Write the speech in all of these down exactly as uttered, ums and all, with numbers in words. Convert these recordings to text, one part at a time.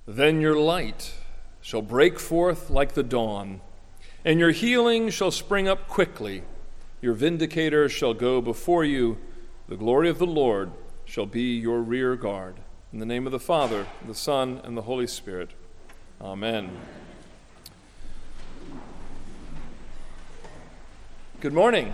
Then your light shall break forth like the dawn, and your healing shall spring up quickly. Your vindicator shall go before you. The glory of the Lord shall be your rear guard. In the name of the Father, the Son, and the Holy Spirit. Amen. Good morning.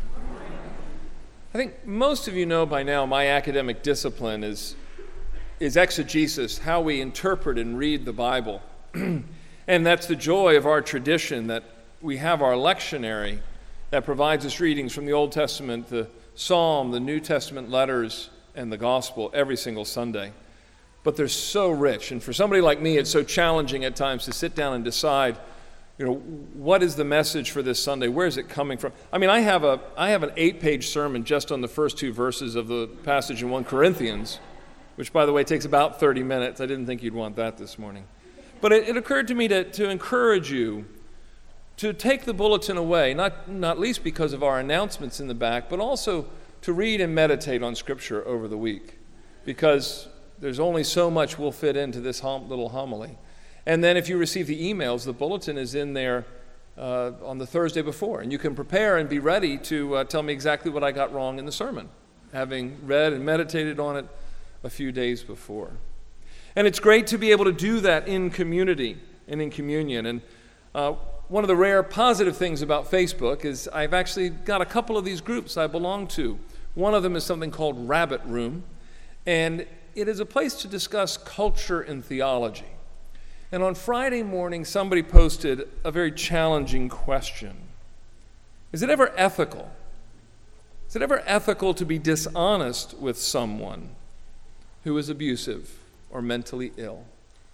I think most of you know by now my academic discipline is, is exegesis, how we interpret and read the Bible. And that's the joy of our tradition, that we have our lectionary that provides us readings from the Old Testament, the Psalm, the New Testament letters, and the Gospel every single Sunday. But they're so rich, and for somebody like me, it's so challenging at times to sit down and decide, you know, what is the message for this Sunday? Where is it coming from? I mean, I have a I have an eight-page sermon just on the first two verses of the passage in First Corinthians, which, by the way, takes about thirty minutes. I didn't think you'd want that this morning. But it, it occurred to me to, to encourage you to take the bulletin away, not, not least because of our announcements in the back, but also to read and meditate on Scripture over the week, because there's only so much we'll fit into this hom- little homily. And then if you receive the emails, the bulletin is in there uh, on the Thursday before, and you can prepare and be ready to uh, tell me exactly what I got wrong in the sermon, having read and meditated on it a few days before. And it's great to be able to do that in community and in communion. And uh, one of the rare positive things about Facebook is I've actually got a couple of these groups I belong to. One of them is something called Rabbit Room, and it is a place to discuss culture and theology. And on Friday morning, somebody posted a very challenging question. Is it ever ethical? Is it ever ethical to be dishonest with someone who is abusive or mentally ill?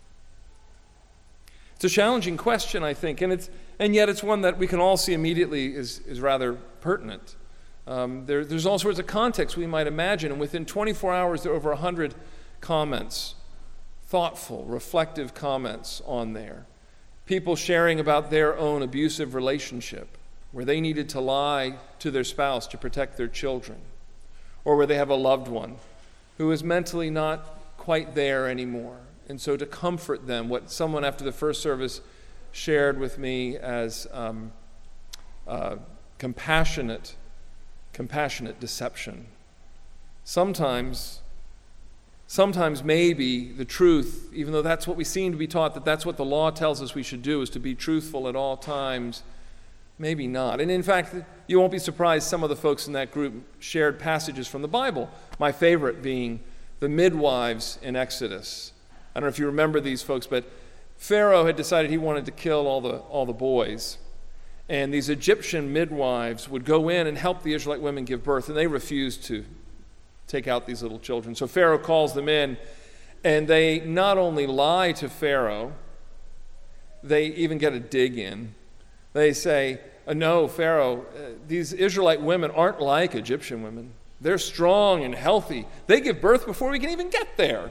It's a challenging question, I think, and it's and yet it's one that we can all see immediately is, is rather pertinent. Um, there, there's all sorts of contexts we might imagine, and within twenty-four hours, there are over one hundred comments, thoughtful, reflective comments on there. People sharing about their own abusive relationship, where they needed to lie to their spouse to protect their children, or where they have a loved one who is mentally not quite there anymore. And so to comfort them, what someone after the first service shared with me as um, uh, compassionate, compassionate deception. Sometimes, sometimes maybe the truth, even though that's what we seem to be taught, that that's what the law tells us we should do, is to be truthful at all times, maybe not. And in fact, you won't be surprised some of the folks in that group shared passages from the Bible, my favorite being the midwives in Exodus. I don't know if you remember these folks, but Pharaoh had decided he wanted to kill all the all the boys. And these Egyptian midwives would go in and help the Israelite women give birth, and they refused to take out these little children. So Pharaoh calls them in, and they not only lie to Pharaoh, they even get a dig in. They say, no, Pharaoh, uh, these Israelite women aren't like Egyptian women. They're strong and healthy. They give birth before we can even get there.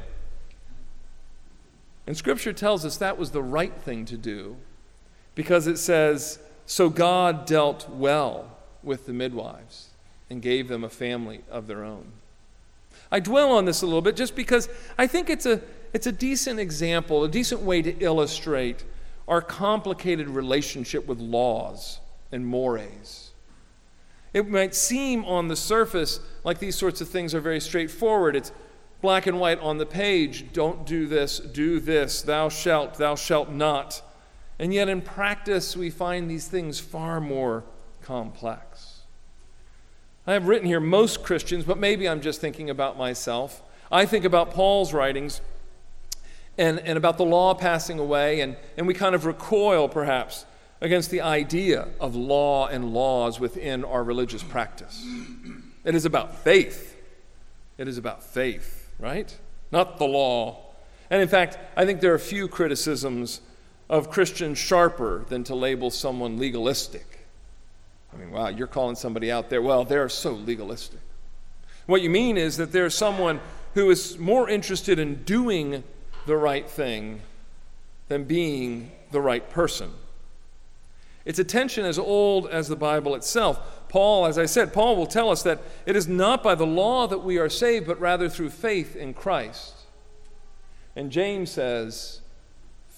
And Scripture tells us that was the right thing to do, because it says, so God dealt well with the midwives and gave them a family of their own. I dwell on this a little bit just because I think it's a, it's a decent example, a decent way to illustrate our complicated relationship with laws and mores. It might seem on the surface like these sorts of things are very straightforward. It's black and white on the page. Don't do this, do this, thou shalt, thou shalt not. And yet in practice, we find these things far more complex. I have written here most Christians, but maybe I'm just thinking about myself. I think about Paul's writings and, and about the law passing away, and, and we kind of recoil, perhaps, against the idea of law and laws within our religious practice. It is about faith. It is about faith, right? Not the law. And in fact, I think there are few criticisms of Christians sharper than to label someone legalistic. I mean, wow, you're calling somebody out there, well, they're so legalistic. What you mean is that there's someone who is more interested in doing the right thing than being the right person. It's a tension as old as the Bible itself. Paul, as I said, Paul will tell us that it is not by the law that we are saved, but rather through faith in Christ. And James says,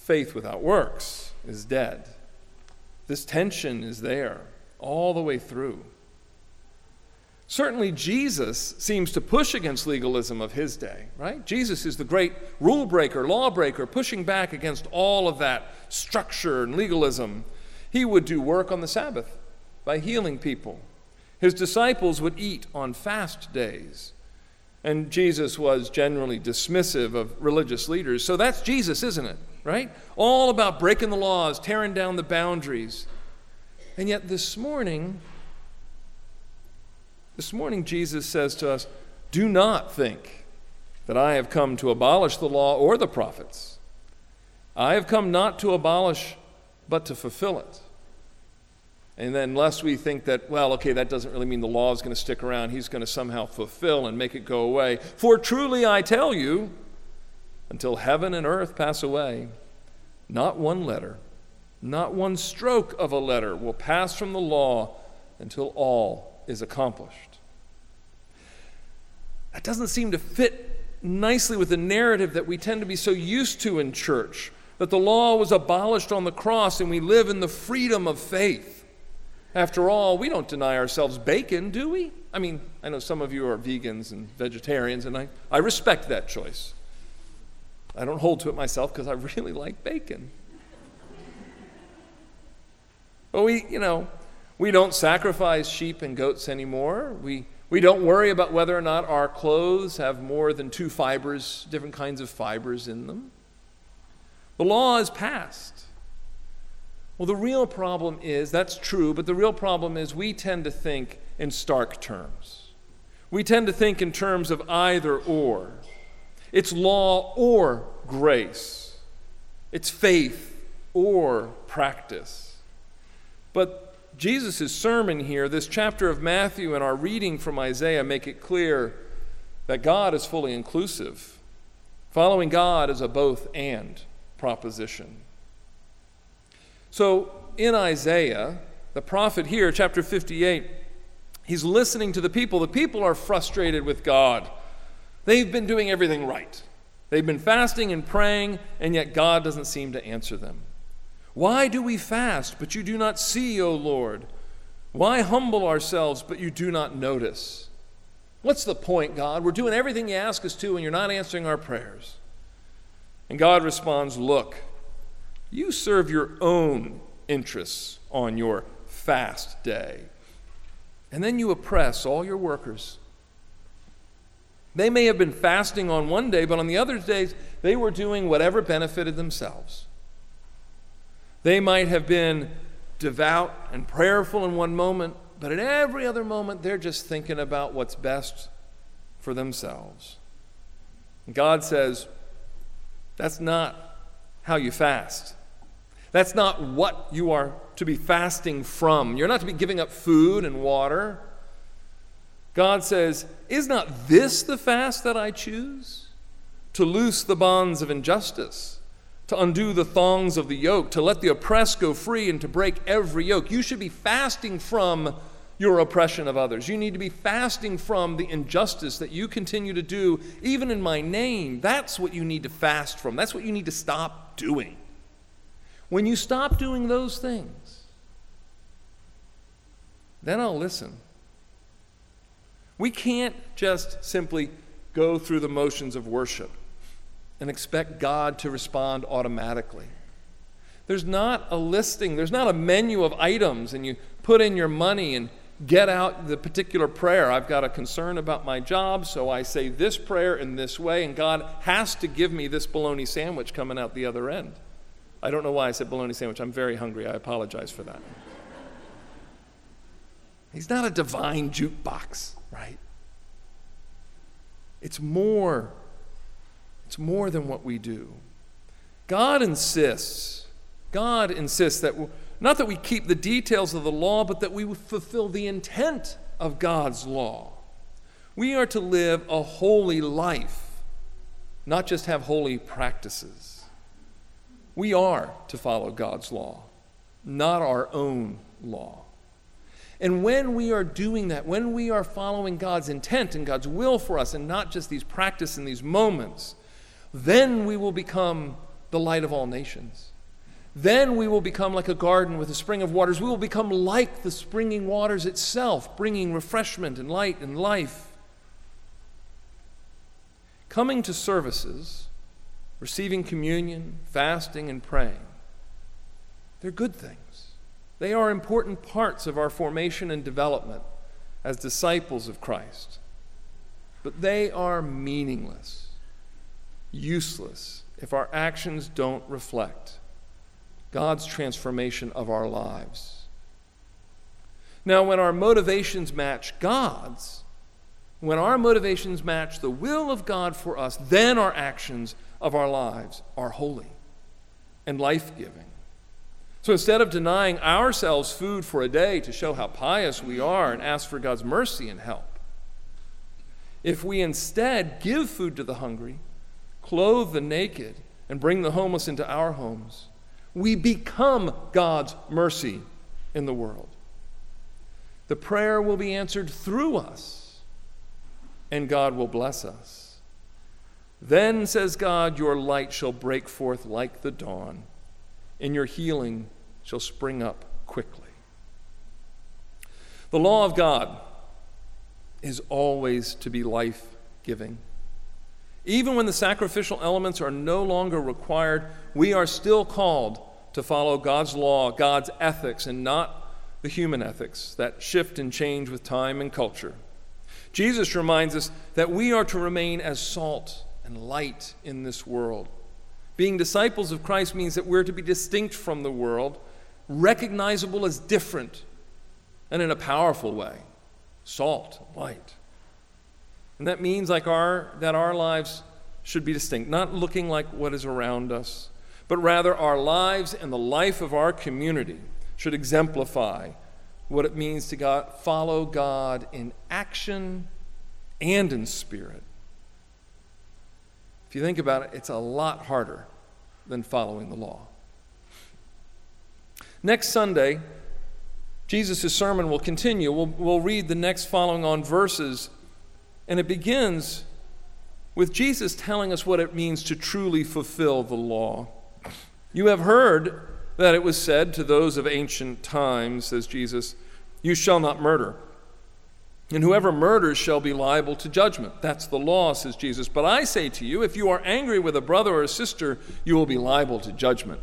faith without works is dead. This tension is there all the way through. Certainly Jesus seems to push against legalism of his day, right? Jesus is the great rule breaker, law breaker, pushing back against all of that structure and legalism. He would do work on the Sabbath by healing people. His disciples would eat on fast days. And Jesus was generally dismissive of religious leaders. So that's Jesus, isn't it? Right? All about breaking the laws, tearing down the boundaries. And yet this morning, this morning Jesus says to us, do not think that I have come to abolish the law or the prophets. I have come not to abolish, but to fulfill it. And then lest we think that, well, okay, that doesn't really mean the law is going to stick around. He's going to somehow fulfill and make it go away. For truly I tell you, until heaven and earth pass away, not one letter, not one stroke of a letter will pass from the law until all is accomplished. That doesn't seem to fit nicely with the narrative that we tend to be so used to in church, that the law was abolished on the cross and we live in the freedom of faith. After all, we don't deny ourselves bacon, do we? I mean, I know some of you are vegans and vegetarians, and I, I respect that choice. I don't hold to it myself because I really like bacon. But we, you know, we don't sacrifice sheep and goats anymore. We, we don't worry about whether or not our clothes have more than two fibers, different kinds of fibers in them. The law is passed. Well, the real problem is, that's true, but the real problem is we tend to think in stark terms. We tend to think in terms of either or. It's law or grace. It's faith or practice. But Jesus' sermon here, this chapter of Matthew and our reading from Isaiah make it clear that God is fully inclusive. Following God is a both and proposition. So in Isaiah, the prophet here, chapter fifty-eight, he's listening to the people. The people are frustrated with God. They've been doing everything right. They've been fasting and praying, and yet God doesn't seem to answer them. Why do we fast, but you do not see, O Lord? Why humble ourselves, but you do not notice? What's the point, God? We're doing everything you ask us to, and you're not answering our prayers. And God responds, look, you serve your own interests on your fast day. And then you oppress all your workers. They may have been fasting on one day, but on the other days, they were doing whatever benefited themselves. They might have been devout and prayerful in one moment, but in every other moment, they're just thinking about what's best for themselves. And God says, that's not how you fast. That's not what you are to be fasting from. You're not to be giving up food and water. God says, is not this the fast that I choose? To loose the bonds of injustice, to undo the thongs of the yoke, to let the oppressed go free, and to break every yoke. You should be fasting from your oppression of others. You need to be fasting from the injustice that you continue to do, even in my name. That's what you need to fast from. That's what you need to stop doing. When you stop doing those things, then I'll listen. We can't just simply go through the motions of worship and expect God to respond automatically. There's not a listing, there's not a menu of items, and you put in your money and get out the particular prayer. I've got a concern about my job, so I say this prayer in this way, and God has to give me this bologna sandwich coming out the other end. I don't know why I said bologna sandwich. I'm very hungry. I apologize for that. He's not a divine jukebox, right? It's more. It's more than what we do. God insists, God insists that, not that we keep the details of the law, but that we fulfill the intent of God's law. We are to live a holy life, not just have holy practices. We are to follow God's law, not our own law. And when we are doing that, when we are following God's intent and God's will for us, and not just these practices and these moments, then we will become the light of all nations. Then we will become like a garden with a spring of waters. We will become like the springing waters itself, bringing refreshment and light and life. Coming to services, receiving communion, fasting, and praying, they're good things. They are important parts of our formation and development as disciples of Christ. But they are meaningless, useless, if our actions don't reflect God's transformation of our lives. Now, when our motivations match God's, when our motivations match the will of God for us, then our actions of our lives are holy and life-giving. So instead of denying ourselves food for a day to show how pious we are and ask for God's mercy and help, if we instead give food to the hungry, clothe the naked, and bring the homeless into our homes, we become God's mercy in the world. The prayer will be answered through us, and God will bless us. Then, says God, your light shall break forth like the dawn, and your healing shall spring up quickly. The law of God is always to be life-giving. Even when the sacrificial elements are no longer required, we are still called to follow God's law, God's ethics, and not the human ethics that shift and change with time and culture. Jesus reminds us that we are to remain as salt and light in this world. Being disciples of Christ means that we're to be distinct from the world, recognizable as different, and in a powerful way. Salt, light. And that means like our that our lives should be distinct, not looking like what is around us, but rather our lives and the life of our community should exemplify what it means to God, follow God in action and in spirit. If you think about it, it's a lot harder than following the law. Next Sunday, Jesus' sermon will continue. We'll, we'll read the next following on verses, and it begins with Jesus telling us what it means to truly fulfill the law. You have heard that it was said to those of ancient times, says Jesus, you shall not murder. And whoever murders shall be liable to judgment. That's the law, says Jesus. But I say to you, if you are angry with a brother or a sister, you will be liable to judgment.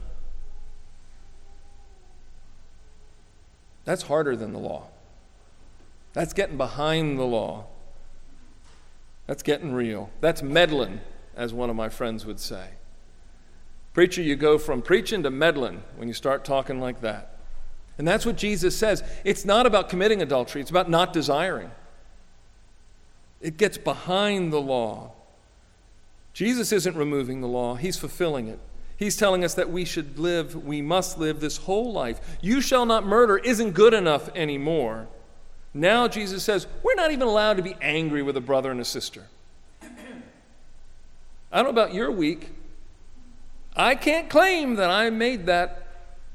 That's harder than the law. That's getting behind the law. That's getting real. That's meddling, as one of my friends would say. Preacher, you go from preaching to meddling when you start talking like that. And that's what Jesus says. It's not about committing adultery. It's about not desiring. It gets behind the law. Jesus isn't removing the law. He's fulfilling it. He's telling us that we should live, we must live this whole life. You shall not murder isn't good enough anymore. Now Jesus says, we're not even allowed to be angry with a brother and a sister. I don't know about your week. I can't claim that I made that,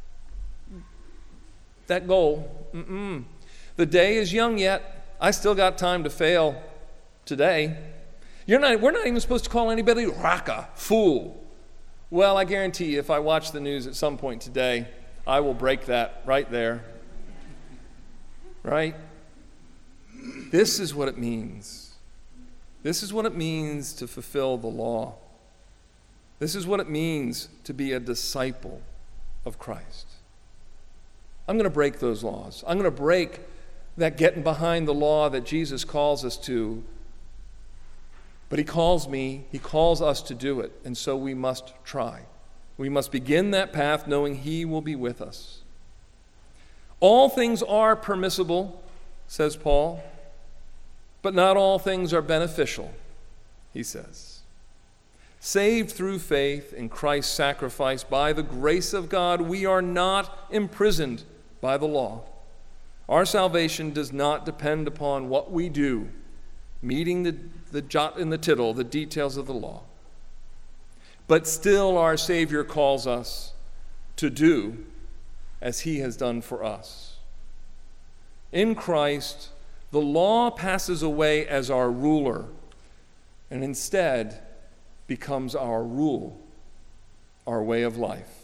that goal. Mm-mm. The day is young yet. I still got time to fail today. You're not, we're not even supposed to call anybody raka, fool. Well, I guarantee you, if I watch the news at some point today, I will break that right there. Right? This is what it means. This is what it means to fulfill the law. This is what it means to be a disciple of Christ. I'm going to break those laws. I'm going to break that getting behind the law that Jesus calls us to. But he calls me, he calls us to do it, and so we must try. We must begin that path knowing he will be with us. All things are permissible, says Paul, but not all things are beneficial, he says. Saved through faith in Christ's sacrifice by the grace of God, we are not imprisoned by the law. Our salvation does not depend upon what we do, meeting the, the jot and the tittle, the details of the law. But still our Savior calls us to do as he has done for us. In Christ, the law passes away as our ruler and instead becomes our rule. our way of life.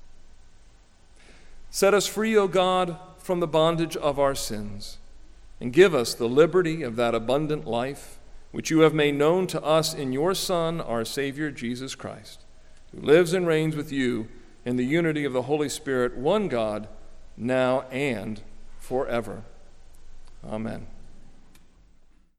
Set us free, O God, from the bondage of our sins, and give us the liberty of that abundant life which you have made known to us in your Son, our Savior, Jesus Christ, who lives and reigns with you in the unity of the Holy Spirit, one God, now and forever. Amen.